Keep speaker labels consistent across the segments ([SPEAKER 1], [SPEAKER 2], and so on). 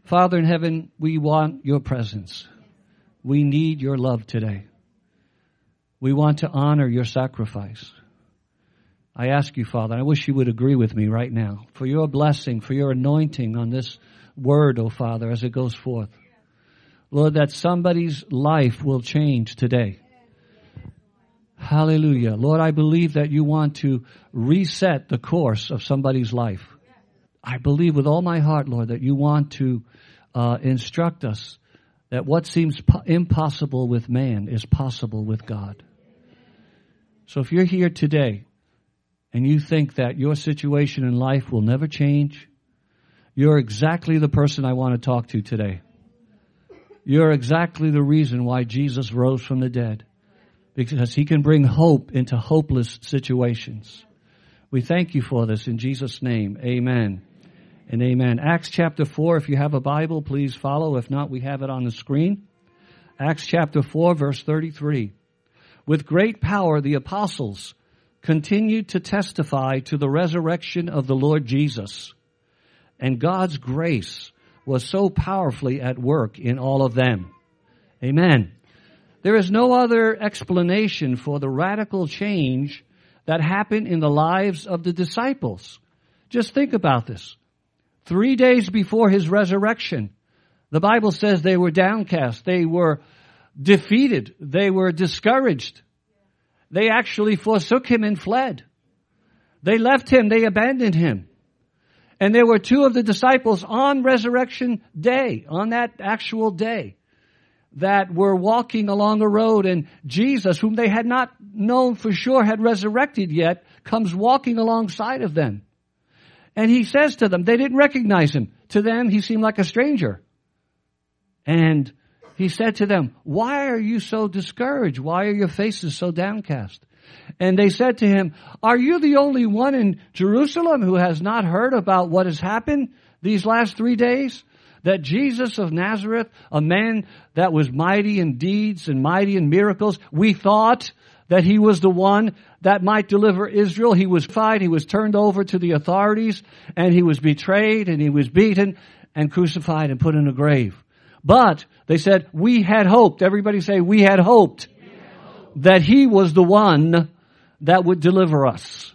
[SPEAKER 1] Father in heaven, we want your presence. We need your love today. We want to honor your sacrifice. I ask you, Father, I wish you would agree with me right now, for your blessing, for your anointing on this word, oh Father, as it goes forth. Lord, that somebody's life will change today. Hallelujah. Lord, I believe that you want to reset the course of somebody's life. I believe with all my heart, Lord, that you want to instruct us that what seems impossible with man is possible with God. So if you're here today and you think that your situation in life will never change, you're exactly the person I want to talk to today. You're exactly the reason why Jesus rose from the dead, because he can bring hope into hopeless situations. We thank you for this in Jesus' name. Amen and amen. Acts chapter 4, if you have a Bible, please follow. If not, we have it on the screen. Acts chapter 4, verse 33. With great power, the apostles continued to testify to the resurrection of the Lord Jesus. And God's grace was so powerfully at work in all of them. Amen. There is no other explanation for the radical change that happened in the lives of the disciples. Just think about this. 3 days before his resurrection, the Bible says they were downcast. They were defeated. They were discouraged. They actually forsook him and fled. They left him. They abandoned him. And there were two of the disciples on resurrection day, on that actual day, that were walking along a road, and Jesus, whom they had not known for sure had resurrected yet, comes walking alongside of them. And he says to them, they didn't recognize him. To them, he seemed like a stranger. And he said to them, why are you so discouraged? Why are your faces so downcast? And they said to him, are you the only one in Jerusalem who has not heard about what has happened these last 3 days? That Jesus of Nazareth, a man that was mighty in deeds and mighty in miracles, we thought that he was the one that might deliver Israel. He was tried, he was turned over to the authorities, and he was betrayed, and he was beaten, and crucified, and put in a grave. But they said, we had hoped. Everybody say, we had hoped that he was the one that would deliver us.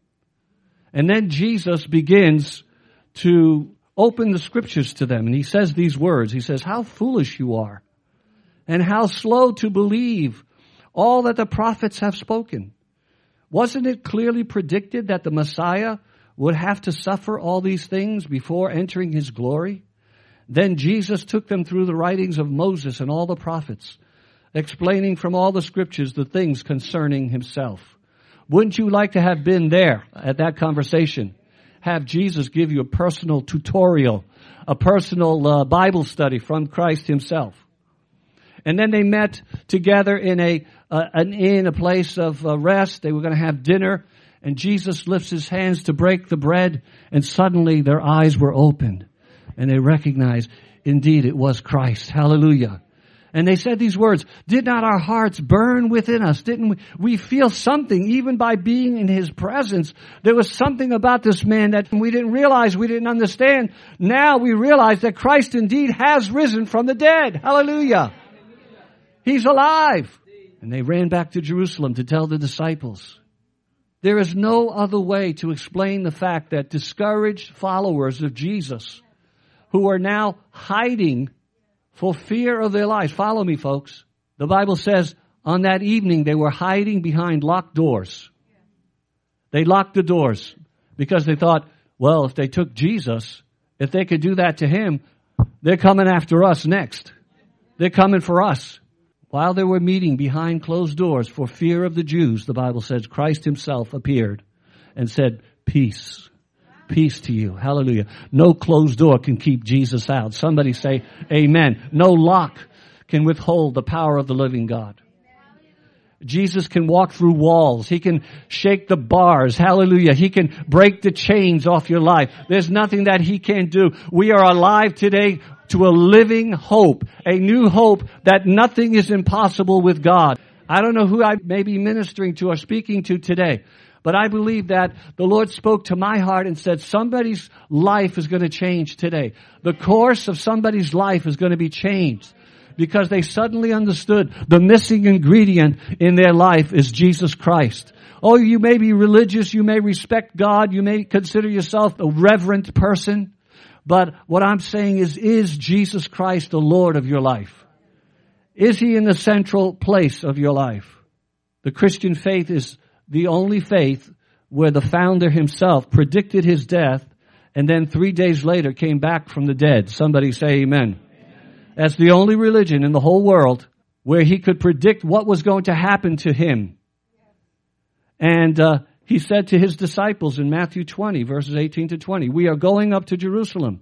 [SPEAKER 1] And then Jesus begins to open the scriptures to them. And he says these words. He says, how foolish you are, and how slow to believe all that the prophets have spoken. Wasn't it clearly predicted that the Messiah would have to suffer all these things before entering his glory? Then Jesus took them through the writings of Moses and all the prophets, explaining from all the scriptures the things concerning himself. Wouldn't you like to have been there at that conversation? Have Jesus give you a personal tutorial, a personal Bible study from Christ himself. And then they met together in an inn, a place of rest. They were going to have dinner, and Jesus lifts his hands to break the bread, and suddenly their eyes were opened, and they recognized, indeed, it was Christ. Hallelujah. And they said these words, did not our hearts burn within us? Didn't we feel something even by being in his presence? There was something about this man that we didn't realize, we didn't understand. Now we realize that Christ indeed has risen from the dead. Hallelujah. He's alive. And they ran back to Jerusalem to tell the disciples. There is no other way to explain the fact that discouraged followers of Jesus, who are now hiding for fear of their lives. Follow me, folks. The Bible says on that evening they were hiding behind locked doors. They locked the doors because they thought, well, if they took Jesus, if they could do that to him, they're coming after us next. They're coming for us. While they were meeting behind closed doors for fear of the Jews, the Bible says Christ himself appeared and said, peace. Peace to you. Hallelujah. No closed door can keep Jesus out. Somebody say amen. No lock can withhold the power of the living God. Jesus can walk through walls. He can shake the bars. Hallelujah. He can break the chains off your life. There's nothing that he can't do. We are alive today to a living hope, a new hope that nothing is impossible with God. I don't know who I may be ministering to or speaking to today, But I believe that the Lord spoke to my heart and said, somebody's life is going to change today. The course of somebody's life is going to be changed because they suddenly understood the missing ingredient in their life is Jesus Christ. Oh, you may be religious, you may respect God, you may consider yourself a reverent person, but what I'm saying is Jesus Christ the Lord of your life? Is He in the central place of your life? The Christian faith is the only faith where the founder himself predicted his death and then 3 days later came back from the dead. Somebody say amen. That's the only religion in the whole world where he could predict what was going to happen to him. And he said to his disciples in Matthew 20, verses 18 to 20, we are going up to Jerusalem.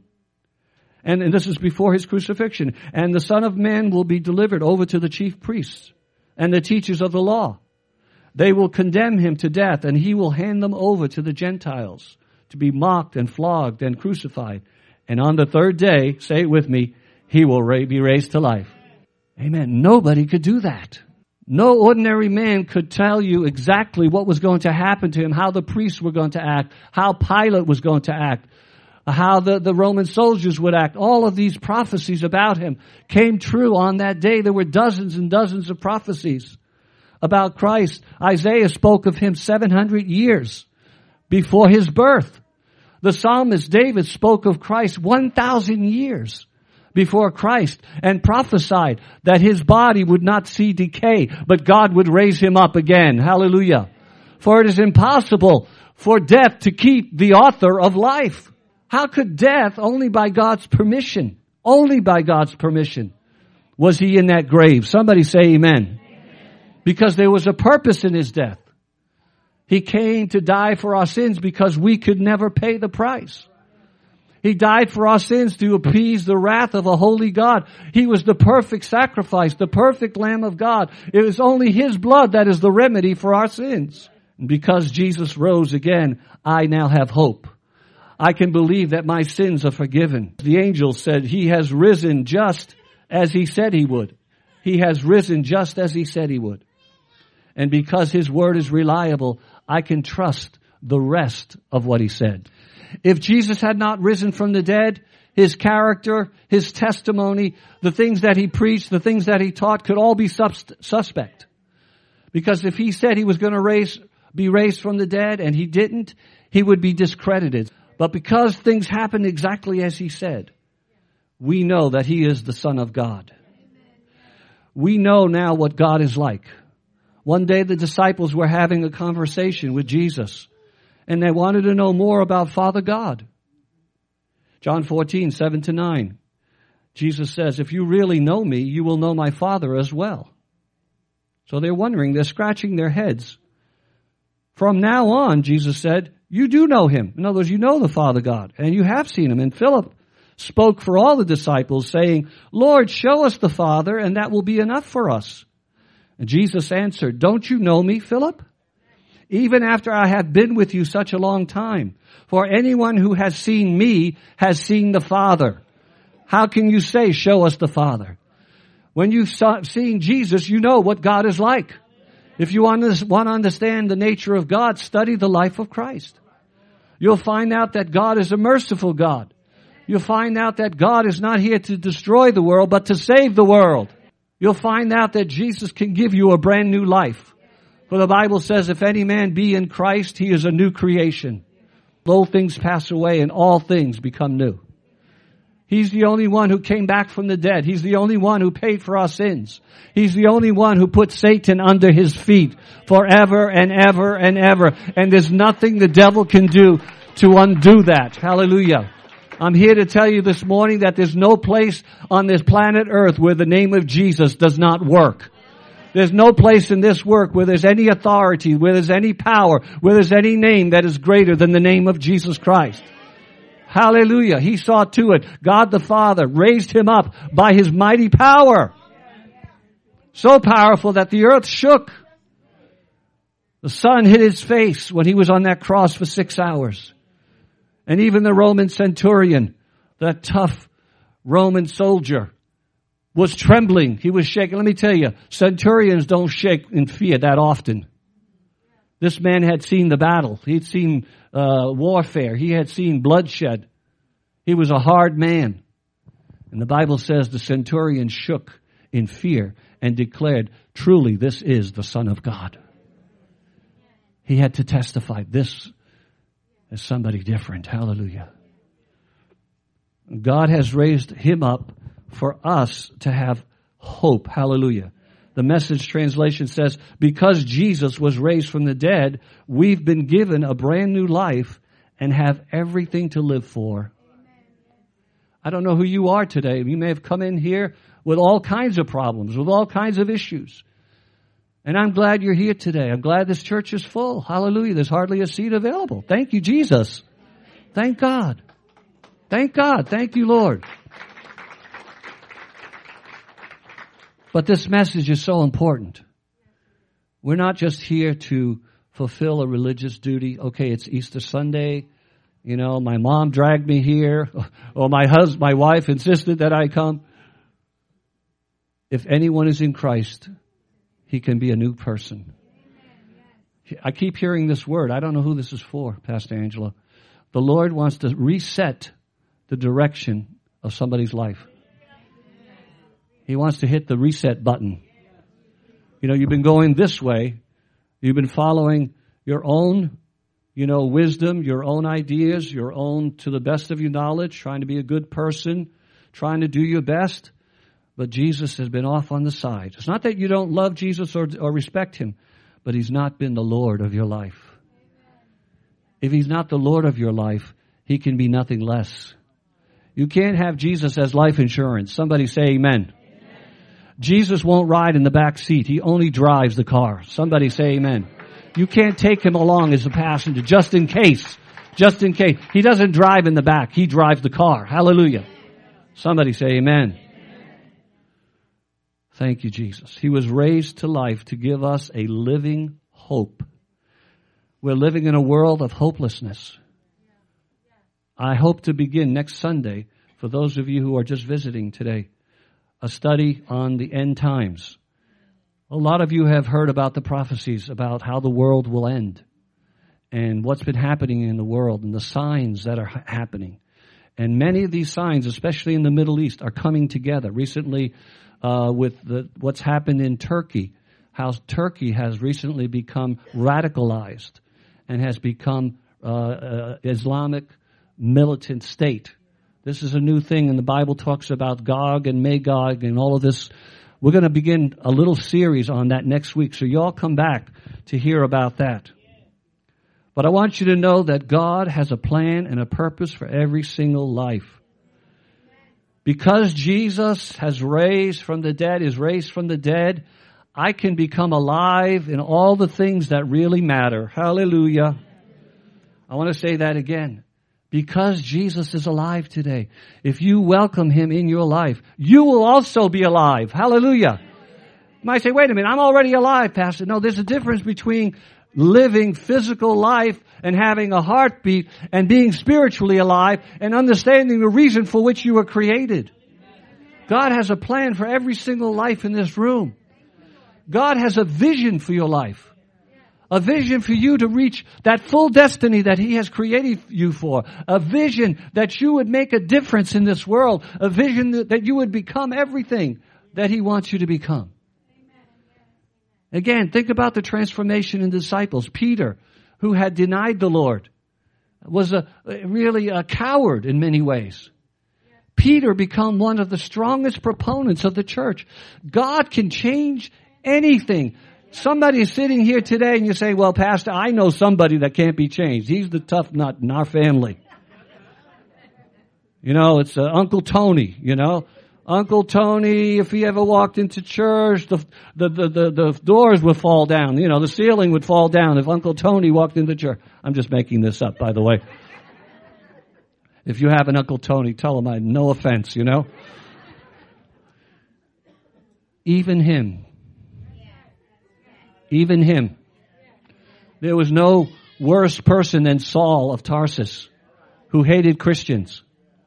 [SPEAKER 1] And this is before his crucifixion. And the Son of Man will be delivered over to the chief priests and the teachers of the law. They will condemn him to death, and he will hand them over to the Gentiles to be mocked and flogged and crucified. And on the third day, say it with me, he will be raised to life. Amen. Nobody could do that. No ordinary man could tell you exactly what was going to happen to him, how the priests were going to act, how Pilate was going to act, how the Roman soldiers would act. All of these prophecies about him came true on that day. There were dozens and dozens of prophecies about Christ. Isaiah spoke of him 700 years before his birth. The psalmist David spoke of Christ 1,000 years before Christ and prophesied that his body would not see decay, but God would raise him up again. Hallelujah. For it is impossible for death to keep the author of life. How could death? Only by God's permission. Only by God's permission was he in that grave. Somebody say amen. Because there was a purpose in his death. He came to die for our sins because we could never pay the price. He died for our sins to appease the wrath of a holy God. He was the perfect sacrifice, the perfect Lamb of God. It was only His blood that is the remedy for our sins. And because Jesus rose again, I now have hope. I can believe that my sins are forgiven. The angel said, He has risen just as He said He would. He has risen just as He said He would. And because His word is reliable, I can trust the rest of what He said. If Jesus had not risen from the dead, His character, His testimony, the things that He preached, the things that He taught could all be suspect. Because if He said He was going to be raised from the dead and He didn't, He would be discredited. But because things happened exactly as He said, we know that He is the Son of God. We know now what God is like. One day the disciples were having a conversation with Jesus, and they wanted to know more about Father God. John 14, 7 to 9. Jesus says, if you really know me, you will know my Father as well. So they're wondering, they're scratching their heads. From now on, Jesus said, you do know Him. In other words, you know the Father God, and you have seen Him. And Philip spoke for all the disciples, saying, Lord, show us the Father, and that will be enough for us. And Jesus answered, don't you know me, Philip? Even after I have been with you such a long time. For anyone who has seen me has seen the Father. How can you say, show us the Father? When you've seen Jesus, you know what God is like. If you want to understand the nature of God, study the life of Christ. You'll find out that God is a merciful God. You'll find out that God is not here to destroy the world, but to save the world. You'll find out that Jesus can give you a brand new life. For the Bible says, if any man be in Christ, he is a new creation. Old things pass away and all things become new. He's the only one who came back from the dead. He's the only one who paid for our sins. He's the only one who put Satan under His feet forever and ever and ever. And there's nothing the devil can do to undo that. Hallelujah. I'm here to tell you this morning that there's no place on this planet Earth where the name of Jesus does not work. There's no place in this work where there's any authority, where there's any power, where there's any name that is greater than the name of Jesus Christ. Hallelujah. He saw to it. God the Father raised Him up by His mighty power. So powerful that the earth shook. The sun hit His face when He was on that cross for 6 hours. And even the Roman centurion, that tough Roman soldier, was trembling. He was shaking. Let me tell you, centurions don't shake in fear that often. This man had seen the battle. He'd seen warfare. He had seen bloodshed. He was a hard man. And the Bible says the centurion shook in fear and declared, truly, this is the Son of God. He had to testify, this is somebody different. Hallelujah. God has raised him up for us to have hope. Hallelujah. The Message translation says, because Jesus was raised from the dead, we've been given a brand new life and have everything to live for. I don't know who you are today. You may have come in here with all kinds of problems, with all kinds of issues. And I'm glad you're here today. I'm glad this church is full. Hallelujah. There's hardly a seat available. Thank you, Jesus. Thank God. Thank God. Thank you, Lord. But this message is so important. We're not just here to fulfill a religious duty. Okay, it's Easter Sunday. You know, my mom dragged me here, or my wife insisted that I come. If anyone is in Christ, he can be a new person. I keep hearing this word. I don't know who this is for, Pastor Angela. The Lord wants to reset the direction of somebody's life. He wants to hit the reset button. You know, you've been going this way. You've been following your own, wisdom, your own ideas, your own, to the best of your knowledge, trying to be a good person, trying to do your best. But Jesus has been off on the side. It's not that you don't love Jesus or respect him, but he's not been the Lord of your life. If he's not the Lord of your life, he can be nothing less. You can't have Jesus as life insurance. Somebody say amen. Jesus won't ride in the back seat. He only drives the car. Somebody say amen. You can't take him along as a passenger just in case. Just in case. He doesn't drive in the back. He drives the car. Hallelujah. Somebody say amen. Thank you, Jesus. He was raised to life to give us a living hope. We're living in a world of hopelessness. I hope to begin next Sunday, for those of you who are just visiting today, a study on the end times. A lot of you have heard about the prophecies about how the world will end and what's been happening in the world and the signs that are happening. And many of these signs, especially in the Middle East, are coming together. Recently, with what's happened in Turkey, how Turkey has recently become radicalized and has become Islamic militant state. This is a new thing, and the Bible talks about Gog and Magog and all of this. We're going to begin a little series on that next week, so you all come back to hear about that. But I want you to know that God has a plan and a purpose for every single life. Because Jesus has raised from the dead, I can become alive in all the things that really matter. Hallelujah. I want to say that again. Because Jesus is alive today, if you welcome him in your life, you will also be alive. Hallelujah. You might say, wait a minute, I'm already alive, Pastor. No, there's a difference between living physical life and having a heartbeat and being spiritually alive and understanding the reason for which you were created. God has a plan for every single life in this room. God has a vision for your life. A vision for you to reach that full destiny that he has created you for. A vision that you would make a difference in this world. A vision that you would become everything that he wants you to become. Again, think about the transformation in disciples. Peter, who had denied the Lord, was really a coward in many ways. Peter became one of the strongest proponents of the church. God can change anything. Somebody is sitting here today and you say, well, Pastor, I know somebody that can't be changed. He's the tough nut in our family. It's Uncle Tony, Uncle Tony, if he ever walked into church, the doors would fall down. The ceiling would fall down if Uncle Tony walked into church. I'm just making this up, by the way. If you have an Uncle Tony, tell him I had no offense, Even him. There was no worse person than Saul of Tarsus, who hated Christians,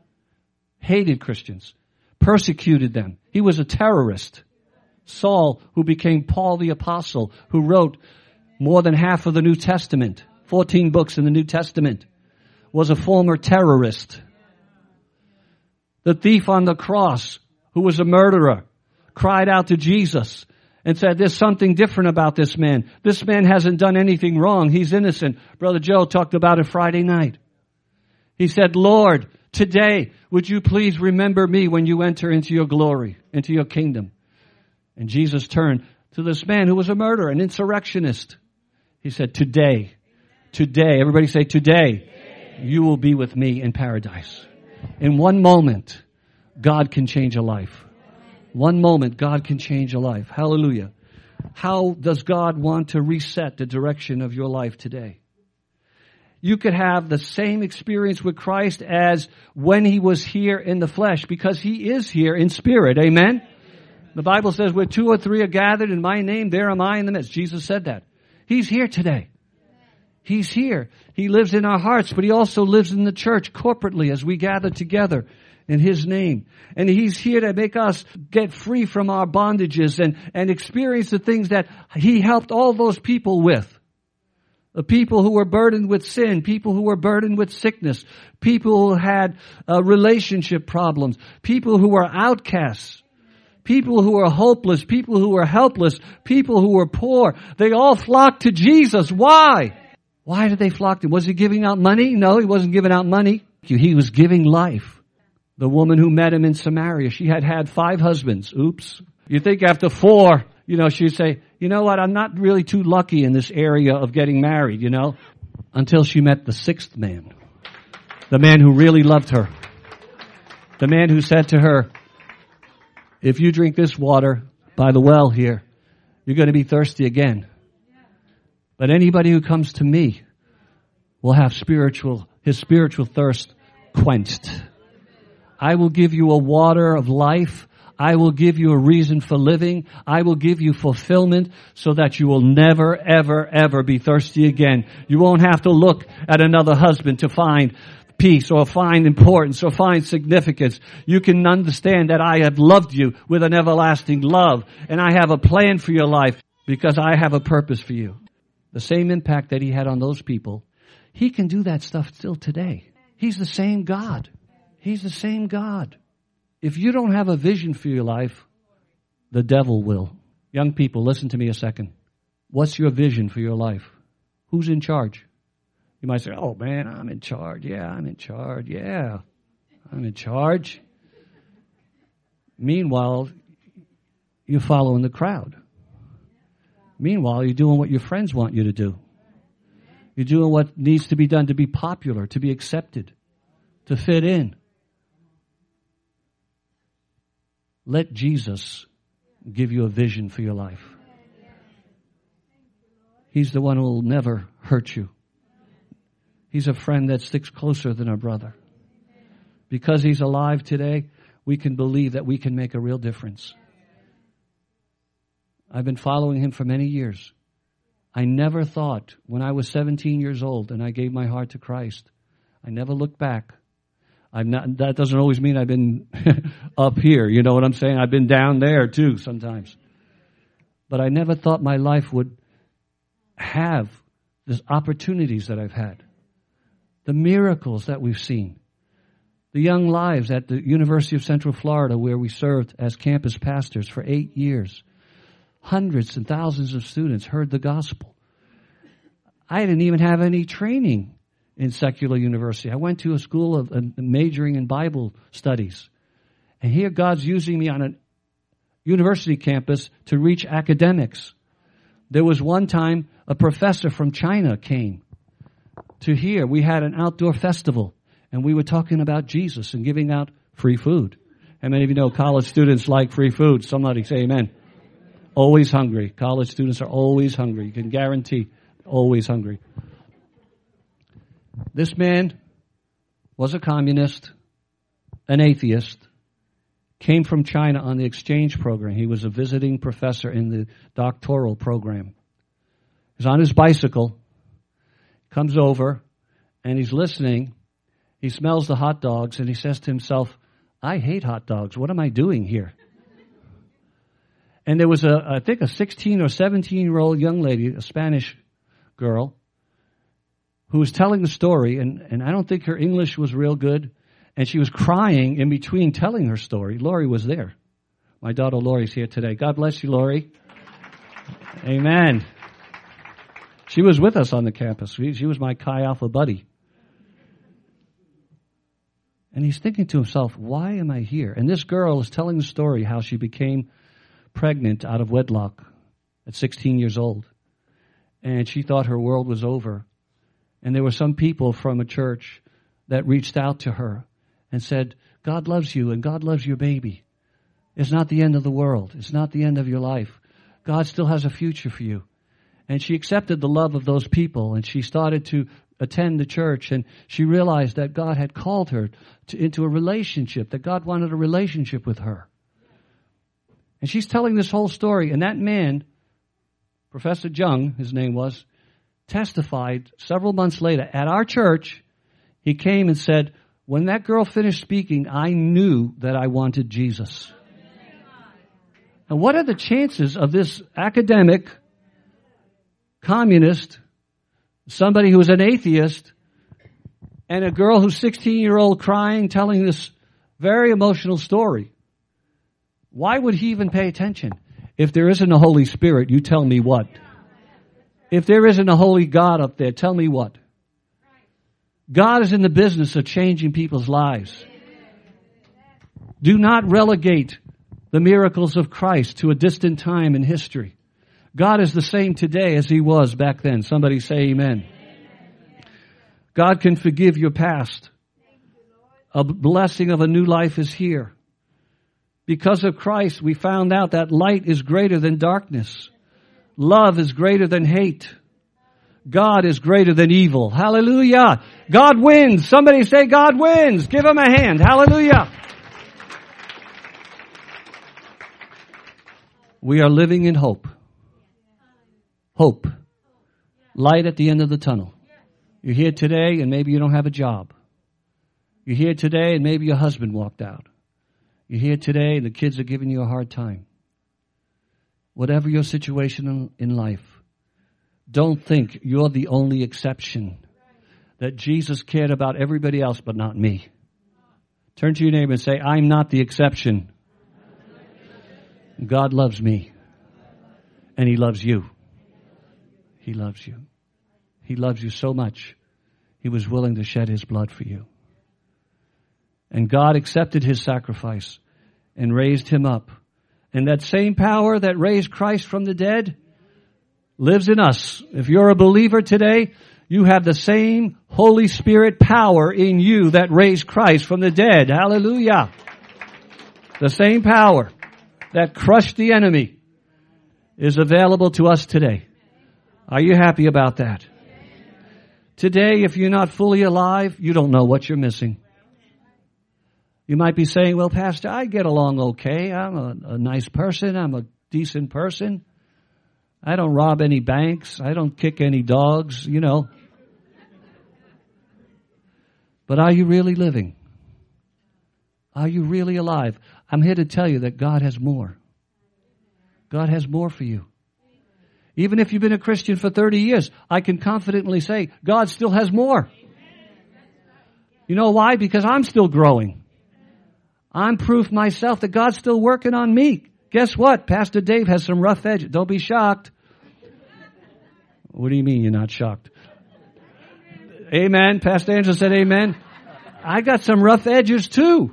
[SPEAKER 1] persecuted them. He was a terrorist. Saul, who became Paul the Apostle, who wrote more than half of the New Testament, 14 books in the New Testament, was a former terrorist. The thief on the cross, who was a murderer, cried out to Jesus and said, there's something different about this man. This man hasn't done anything wrong. He's innocent. Brother Joe talked about it Friday night. He said, Lord, today, would you please remember me when you enter into your glory, into your kingdom? And Jesus turned to this man who was a murderer, an insurrectionist. He said, today, everybody say today, you will be with me in paradise. In one moment, God can change a life. One moment, God can change a life. Hallelujah. How does God want to reset the direction of your life today? You could have the same experience with Christ as when He was here in the flesh, because He is here in spirit. Amen? The Bible says, where two or three are gathered in my name, there am I in the midst. Jesus said that. He's here today. He's here. He lives in our hearts, but He also lives in the church corporately as we gather together in His name. And He's here to make us get free from our bondages and experience the things that He helped all those people with. The people who were burdened with sin, people who were burdened with sickness, people who had relationship problems, people who were outcasts, people who were hopeless, people who were helpless, people who were poor. They all flocked to Jesus. Why? Why did they flock to Him? Was He giving out money? No, He wasn't giving out money. He was giving life. The woman who met Him in Samaria, she had 5 husbands. Oops. You think after 4, she'd say, you know what, I'm not really too lucky in this area of getting married, until she met the 6th man. The man who really loved her. The man who said to her, if you drink this water by the well here, you're going to be thirsty again. But anybody who comes to me will have his spiritual thirst quenched. I will give you a water of life. I will give you a reason for living. I will give you fulfillment so that you will never, ever, ever be thirsty again. You won't have to look at another husband to find peace or find importance or find significance. You can understand that I have loved you with an everlasting love, and I have a plan for your life because I have a purpose for you. The same impact that He had on those people, He can do that stuff still today. He's the same God. He's the same God. If you don't have a vision for your life, the devil will. Young people, listen to me a second. What's your vision for your life? Who's in charge? You might say, oh man, I'm in charge. Yeah, I'm in charge. Yeah, I'm in charge. Meanwhile, you're following the crowd. Meanwhile, you're doing what your friends want you to do. You're doing what needs to be done to be popular, to be accepted, to fit in. Let Jesus give you a vision for your life. He's the one who will never hurt you. He's a friend that sticks closer than a brother. Because He's alive today, we can believe that we can make a real difference. I've been following Him for many years. I never thought when I was 17 years old and I gave my heart to Christ, I never looked back. That doesn't always mean I've been up here. You know what I'm saying? I've been down there too sometimes. But I never thought my life would have the opportunities that I've had. The miracles that we've seen. The young lives at the University of Central Florida where we served as campus pastors for 8 years. Hundreds and thousands of students heard the gospel. I didn't even have any training in secular university. I went to a school of majoring in Bible studies. And here God's using me on a university campus to reach academics. There was one time a professor from China came to here. We had an outdoor festival, and we were talking about Jesus and giving out free food. How many of you know college students like free food? Somebody say amen. Always hungry. College students are always hungry. You can guarantee always hungry. This man was a communist, an atheist, came from China on the exchange program. He was a visiting professor in the doctoral program. He's on his bicycle, comes over, and he's listening. He smells the hot dogs, and he says to himself, I hate hot dogs. What am I doing here? And there was I think a 16 or 17-year-old young lady, a Spanish girl who was telling the story, and I don't think her English was real good, and she was crying in between telling her story. Lori was there. My daughter Lori's here today. God bless you, Lori. Amen. She was with us on the campus. She was my Chi Alpha buddy. And he's thinking to himself, why am I here? And this girl is telling the story how she became pregnant out of wedlock at 16 years old. And she thought her world was over. And there were some people from a church that reached out to her and said, God loves you and God loves your baby. It's not the end of the world. It's not the end of your life. God still has a future for you. And she accepted the love of those people, and she started to attend the church, and she realized that God had called her into a relationship, that God wanted a relationship with her. And she's telling this whole story, and that man, Professor Jung, his name was, testified several months later at our church. He came and said, when that girl finished speaking, I knew that I wanted Jesus. And what are the chances of this academic, communist, somebody who's an atheist, and a girl who's 16-year-old crying, telling this very emotional story? Why would he even pay attention? If there isn't a Holy Spirit, you tell me what? If there isn't a holy God up there, tell me what? God is in the business of changing people's lives. Do not relegate the miracles of Christ to a distant time in history. God is the same today as He was back then. Somebody say amen. God can forgive your past. A blessing of a new life is here. Because of Christ, we found out that light is greater than darkness. Love is greater than hate. God is greater than evil. Hallelujah. God wins. Somebody say God wins. Give Him a hand. Hallelujah. We are living in hope. Hope. Light at the end of the tunnel. You're here today and maybe you don't have a job. You're here today and maybe your husband walked out. You're here today and the kids are giving you a hard time. Whatever your situation in life, don't think you're the only exception. That Jesus cared about everybody else but not me. Turn to your neighbor and say, I'm not the exception. God loves me. And He loves you. He loves you. He loves you so much, He was willing to shed His blood for you. And God accepted His sacrifice and raised Him up. And that same power that raised Christ from the dead lives in us. If you're a believer today, you have the same Holy Spirit power in you that raised Christ from the dead. Hallelujah. The same power that crushed the enemy is available to us today. Are you happy about that? Today, if you're not fully alive, you don't know what you're missing. You might be saying, well, Pastor, I get along okay. I'm a nice person. I'm a decent person. I don't rob any banks. I don't kick any dogs, you know. But are you really living? Are you really alive? I'm here to tell you that God has more. God has more for you. Even if you've been a Christian for 30 years, I can confidently say God still has more. You know why? Because I'm still growing. I'm proof myself that God's still working on me. Guess what? Pastor Dave has some rough edges. Don't be shocked. What do you mean you're not shocked? Amen. Pastor Angela said amen. I got some rough edges too.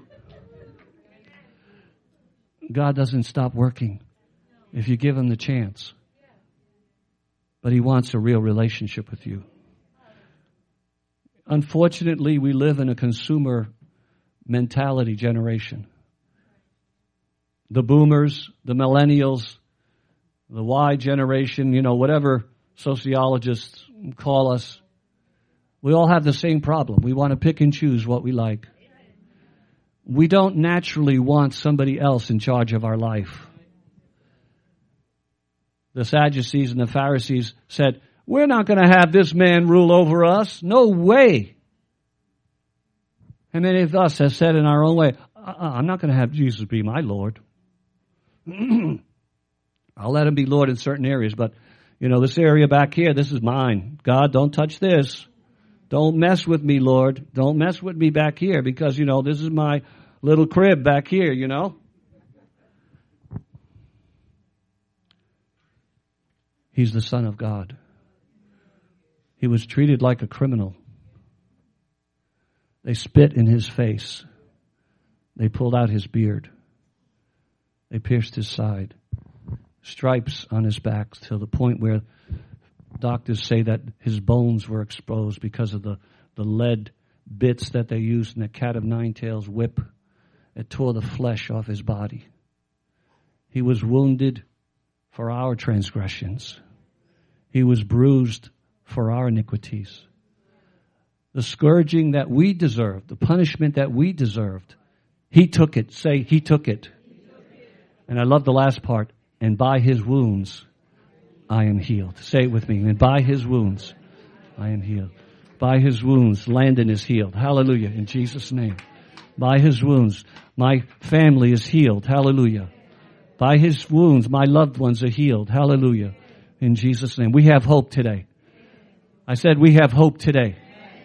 [SPEAKER 1] God doesn't stop working if you give Him the chance. But He wants a real relationship with you. Unfortunately, we live in a consumer mentality generation. The boomers, the millennials, the Y generation, you know, whatever sociologists call us, we all have the same problem. We want to pick and choose what we like. We don't naturally want somebody else in charge of our life. The Sadducees and the Pharisees said, we're not going to have this man rule over us. No way. And many of us have said in our own way, I'm not going to have Jesus be my Lord. I'll let Him be Lord in certain areas, but, This area back here, this is mine. God, don't touch this. Don't mess with me, Lord. Don't mess with me back here because, this is my little crib back here, He's the Son of God. He was treated like a criminal. They spit in his face. They pulled out his beard. They pierced his side. Stripes on his back to the point where doctors say that his bones were exposed because of the lead bits that they used in the cat of nine tails whip. It tore the flesh off his body. He was wounded for our transgressions. He was bruised for our iniquities. The scourging that we deserved, the punishment that we deserved, He took it. Say, He took it. And I love the last part. And by His wounds, I am healed. Say it with me. And by His wounds, I am healed. By His wounds, Landon is healed. Hallelujah. In Jesus' name. By His wounds, my family is healed. Hallelujah. By His wounds, my loved ones are healed. Hallelujah. In Jesus' name. We have hope today. I said we have hope today.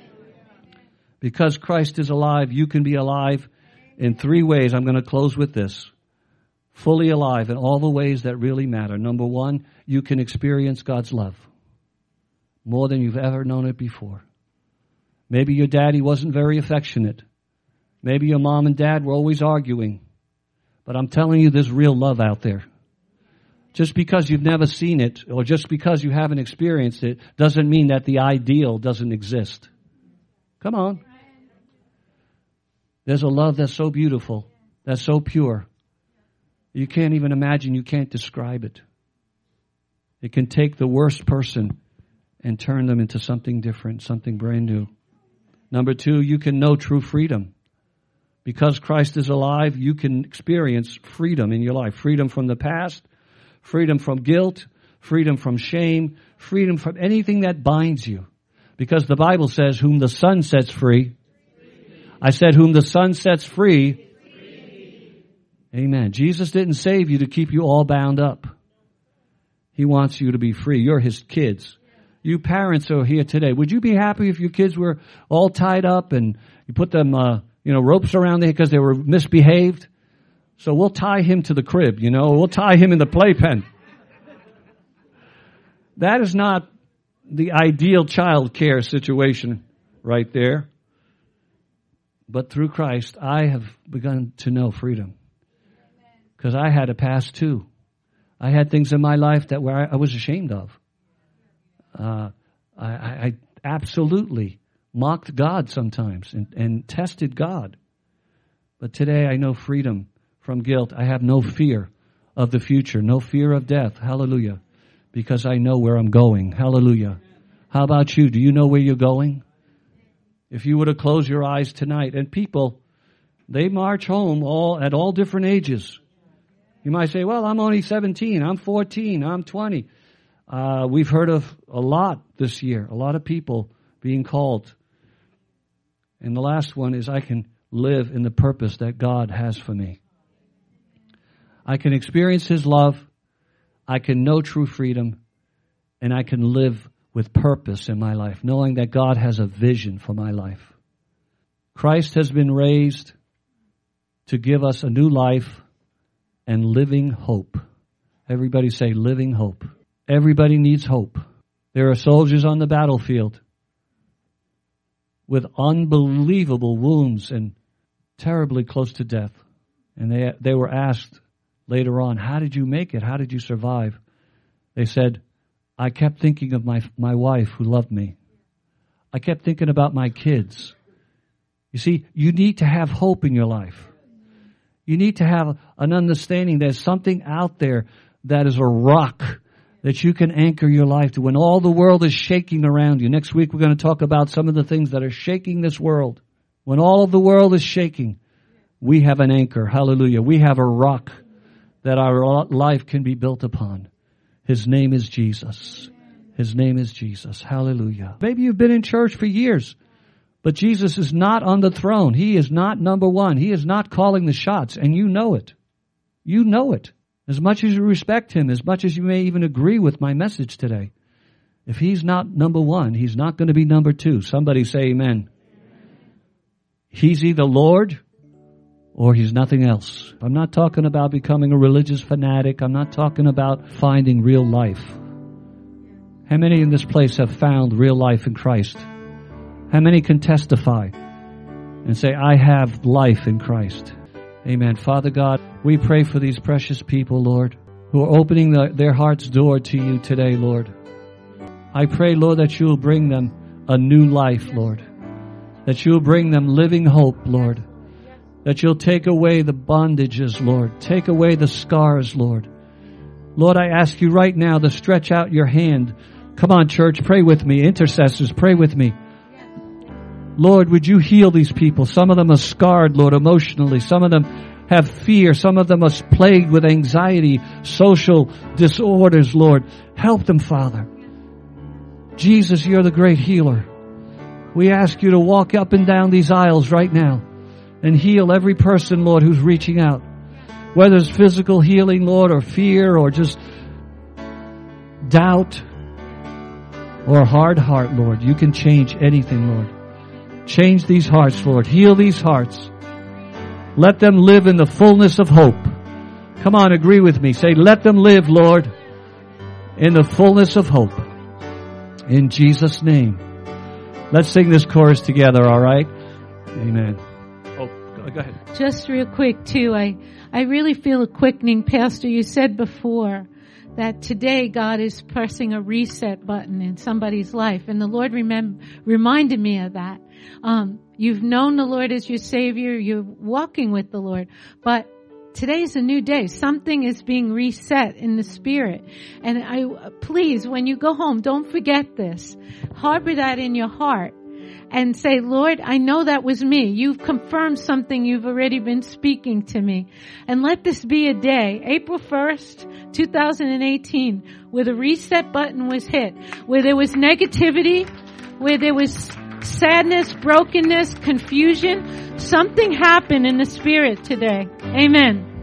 [SPEAKER 1] Because Christ is alive, you can be alive in 3 ways. I'm going to close with this. Fully alive in all the ways that really matter. Number 1, you can experience God's love more than you've ever known it before. Maybe your daddy wasn't very affectionate. Maybe your mom and dad were always arguing. But I'm telling you, there's real love out there. Just because you've never seen it or just because you haven't experienced it doesn't mean that the ideal doesn't exist. Come on. There's a love that's so beautiful, that's so pure. You can't even imagine, you can't describe it. It can take the worst person and turn them into something different, something brand new. Number 2, you can know true freedom. Because Christ is alive, you can experience freedom in your life. Freedom from the past, freedom from guilt, freedom from shame, freedom from anything that binds you. Because the Bible says, whom the Son sets free. I said, whom the Son sets free. Amen. Jesus didn't save you to keep you all bound up. He wants you to be free. You're His kids. You parents are here today. Would you be happy if your kids were all tied up and you put them, ropes around there because they were misbehaved? So we'll tie him to the crib, We'll tie him in the playpen. That is not the ideal child care situation right there. But through Christ, I have begun to know freedom. Because I had a past too. I had things in my life that I was ashamed of. I absolutely mocked God sometimes and tested God. But today I know freedom from guilt. I have no fear of the future, no fear of death. Hallelujah. Because I know where I'm going. Hallelujah. How about you? Do you know where you're going? If you were to close your eyes tonight, and people, they march home at all different ages. You might say, well, I'm only 17, I'm 14, I'm 20. We've heard of a lot this year, a lot of people being called. And the last one is I can live in the purpose that God has for me. I can experience His love, I can know true freedom, and I can live with purpose in my life, knowing that God has a vision for my life. Christ has been raised to give us a new life and living hope. Everybody say living hope. Everybody needs hope. There are soldiers on the battlefield with unbelievable wounds and terribly close to death. And they were asked later on, how did you make it? How did you survive? They said, I kept thinking of my wife who loved me. I kept thinking about my kids. You see, you need to have hope in your life. You need to have an understanding there's something out there that is a rock that you can anchor your life to when all the world is shaking around you. Next week we're going to talk about some of the things that are shaking this world. When all of the world is shaking, we have an anchor. Hallelujah. We have a rock that our life can be built upon. His name is Jesus. His name is Jesus. Hallelujah. Maybe you've been in church for years, but Jesus is not on the throne. He is not number one. He is not calling the shots, and you know it. You know it. As much as you respect him, as much as you may even agree with my message today, if he's not number one, he's not going to be number two. Somebody say amen. He's either Lord or he's nothing else. I'm not talking about becoming a religious fanatic. I'm not talking about finding real life. How many in this place have found real life in Christ? How many can testify and say, I have life in Christ? Amen. Father God, we pray for these precious people, Lord, who are opening their heart's door to you today, Lord. I pray, Lord, that you will bring them a new life, Lord. That you will bring them living hope, Lord. That you'll take away the bondages, Lord. Take away the scars, Lord. Lord, I ask you right now to stretch out your hand. Come on, church, pray with me. Intercessors, pray with me. Lord, would you heal these people? Some of them are scarred, Lord, emotionally. Some of them have fear. Some of them are plagued with anxiety, social disorders, Lord. Help them, Father. Jesus, you're the great healer. We ask you to walk up and down these aisles right now and heal every person, Lord, who's reaching out. Whether it's physical healing, Lord, or fear, or just doubt, or a hard heart, Lord. You can change anything, Lord. Change these hearts, Lord. Heal these hearts. Let them live in the fullness of hope. Come on, agree with me. Say, let them live, Lord, in the fullness of hope. In Jesus' name. Let's sing this chorus together, all right? Amen. Oh, go ahead.
[SPEAKER 2] Just real quick, too. I really feel a quickening. Pastor, you said before that today God is pressing a reset button in somebody's life. And the Lord reminded me of that. You've known the Lord as your Savior. You're walking with the Lord. But today's a new day. Something is being reset in the Spirit. And please, when you go home, don't forget this. Harbor that in your heart. And say, Lord, I know that was me. You've confirmed something you've already been speaking to me. And let this be a day, April 1st, 2018, where the reset button was hit, where there was negativity, where there was sadness, brokenness, confusion. Something happened in the Spirit today. Amen.